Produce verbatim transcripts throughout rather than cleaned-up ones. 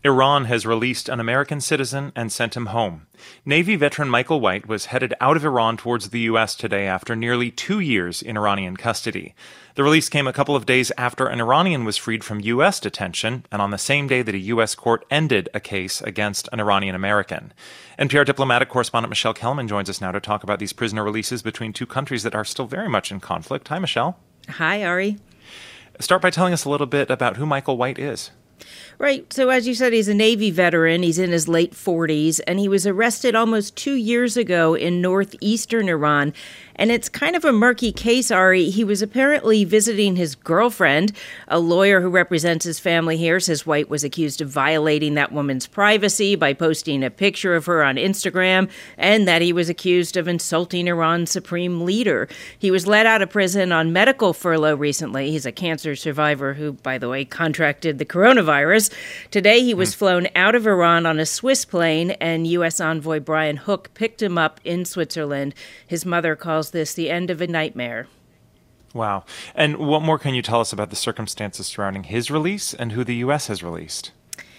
Iran has released an American citizen and sent him home. Navy veteran Michael White was headed out of Iran towards the U S today after nearly two years in Iranian custody. The release came a couple of days after an Iranian was freed from U S detention, and on the same day that a U S court ended a case against an Iranian American. N P R diplomatic correspondent Michelle Kelman joins us now to talk about these prisoner releases between two countries that are still very much in conflict. Hi, Michelle. Hi, Ari. Start by telling us a little bit about who Michael White is. Right. So as you said, he's a Navy veteran. He's in his late forties, and he was arrested almost two years ago in northeastern Iran. And it's kind of a murky case, Ari. He was apparently visiting his girlfriend. A lawyer who represents his family here says White was accused of violating that woman's privacy by posting a picture of her on Instagram, and that he was accused of insulting Iran's supreme leader. He was let out of prison on medical furlough recently. He's a cancer survivor who, by the way, contracted the coronavirus. Today, he was flown out of Iran on a Swiss plane, and U S envoy Brian Hook picked him up in Switzerland. His mother calls this the end of a nightmare. Wow. And what more can you tell us about the circumstances surrounding his release and who the U S has released?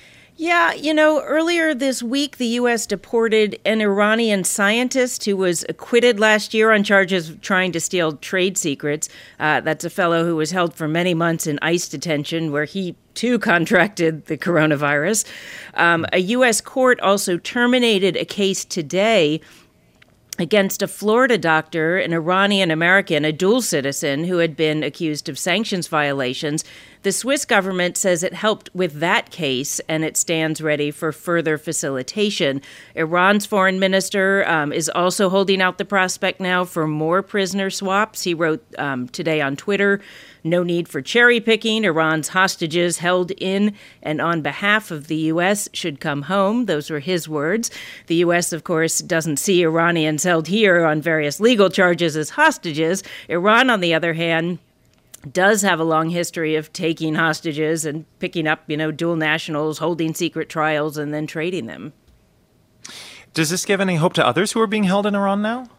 Yeah, you know, earlier this week, the U S deported an Iranian scientist who was acquitted last year on charges of trying to steal trade secrets. Uh, that's a fellow who was held for many months in ICE detention, where he too contracted the coronavirus. Um, a U S court also terminated a case today against a Florida doctor, an Iranian American, a dual citizen who had been accused of sanctions violations. The Swiss government says it helped with that case, and it stands ready for further facilitation. Iran's foreign minister um, is also holding out the prospect now for more prisoner swaps. He wrote um, today on Twitter, "No need for cherry picking. Iran's hostages held in and on behalf of the U S should come home." Those were his words. The U S, of course, doesn't see Iranians held here on various legal charges as hostages. Iran, on the other hand, does have a long history of taking hostages and picking up, you know, dual nationals, holding secret trials, and then trading them. Does this give any hope to others who are being held in Iran now?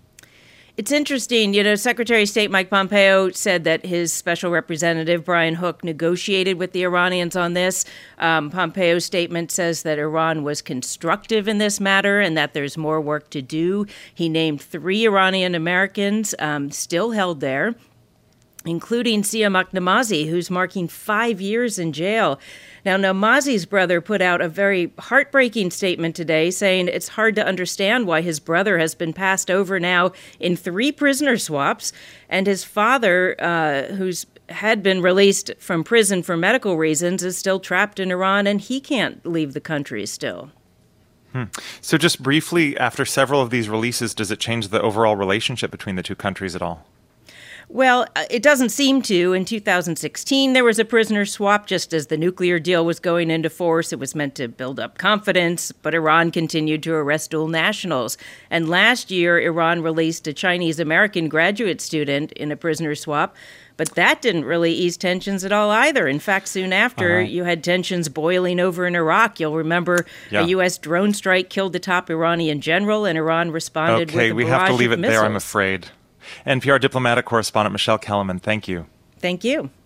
It's interesting. You know, Secretary of State Mike Pompeo said that his special representative, Brian Hook, negotiated with the Iranians on this. Um, Pompeo's statement says that Iran was constructive in this matter and that there's more work to do. He named three Iranian Americans um, still held there, including Siamak Namazi, who's marking five years in jail. Now, Namazi's brother put out a very heartbreaking statement today saying it's hard to understand why his brother has been passed over now in three prisoner swaps, and his father, uh, who's had been released from prison for medical reasons, is still trapped in Iran, and he can't leave the country still. Hmm. So just briefly, after several of these releases, does it change the overall relationship between the two countries at all? Well, it doesn't seem to. In two thousand sixteen, there was a prisoner swap just as the nuclear deal was going into force. It was meant to build up confidence, but Iran continued to arrest dual nationals. And last year, Iran released a Chinese-American graduate student in a prisoner swap, but that didn't really ease tensions at all either. In fact, soon after, uh-huh. you had tensions boiling over in Iraq. You'll remember yeah. a U S drone strike killed the top Iranian general, and Iran responded okay, with a barrage of missiles. Okay, we have to leave it there, I'm afraid. N P R diplomatic correspondent Michelle Kelman, thank you. Thank you.